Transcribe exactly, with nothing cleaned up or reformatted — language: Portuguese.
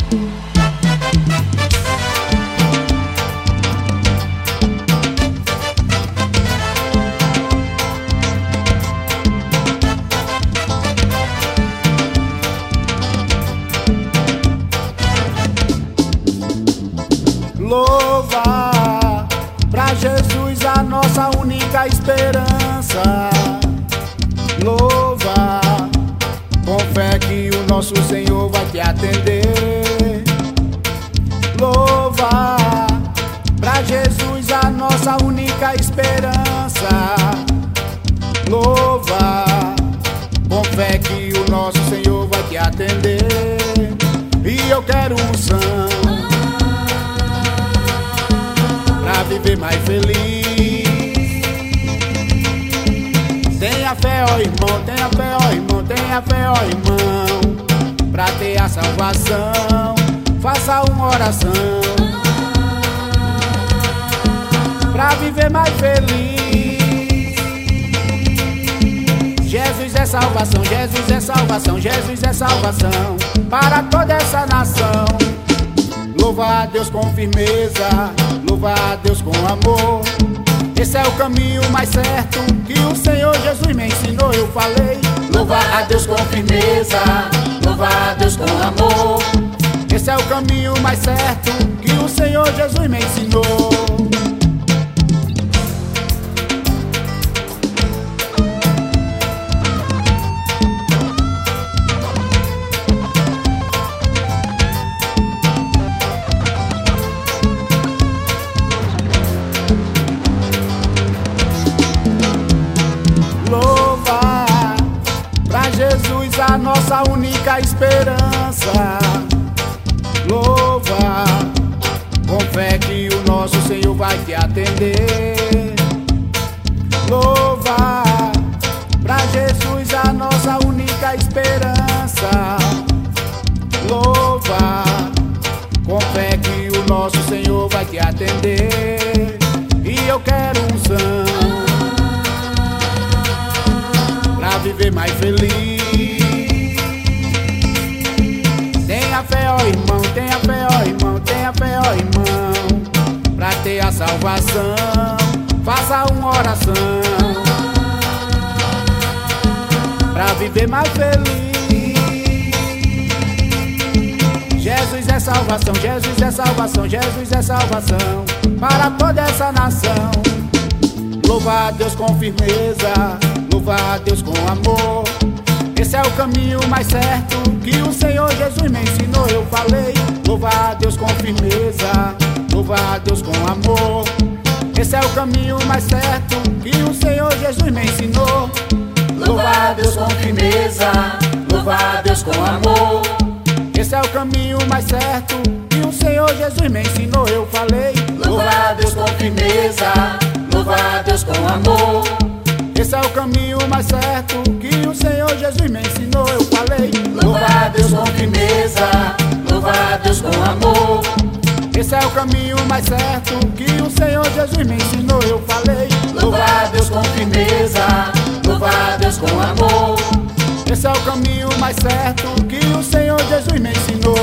Louva pra Jesus, a nossa única esperança. Louva com fé que o nosso Senhor vai te atender. Louva pra Jesus, a nossa única esperança. Louva com fé que o nosso Senhor vai te atender. E eu quero unção pra viver mais feliz. Tenha fé, ó irmão, tenha fé, ó irmão, tenha fé, ó irmão, pra ter a salvação. Faça uma oração pra viver mais feliz. Jesus é salvação, Jesus é salvação, Jesus é salvação para toda essa nação. Louva a Deus com firmeza, louva a Deus com amor. Esse é o caminho mais certo que o Senhor Jesus me ensinou. Eu falei, louva a Deus com firmeza, louva a Deus com amor. Esse é o caminho mais certo que o Senhor Jesus me ensinou. Jesus, a nossa única esperança. Louva com fé que o nosso Senhor vai te atender. Louva pra Jesus, a nossa única esperança. Louva com fé que o nosso Senhor vai te atender. E eu quero unção pra viver mais feliz. Tenha fé, ó irmão, tenha fé, ó irmão, tenha fé, ó irmão, pra ter a salvação. Faça uma oração pra viver mais feliz. Jesus é salvação, Jesus é salvação, Jesus é salvação para toda essa nação. Louva a Deus com firmeza, louva a Deus com amor. Esse é o caminho mais certo que o Senhor Jesus me ensinou. Eu falei, louva a Deus com firmeza, louva a Deus com amor. Esse é o caminho mais certo que o Senhor Jesus me ensinou. Louva a Deus com firmeza, louva a Deus com amor. Esse é o caminho mais certo que o Senhor Jesus me ensinou. Eu falei, louva a Deus com firmeza, louva a Deus com amor. Esse é o caminho mais certo que o Senhor Jesus me ensinou. Eu falei, louva a Deus com firmeza, louva a Deus com amor. Esse é o caminho mais certo que o Senhor Jesus me ensinou. Eu falei, louva a Deus com firmeza, louva a Deus com amor. Esse é o caminho mais certo que o Senhor Jesus me ensinou.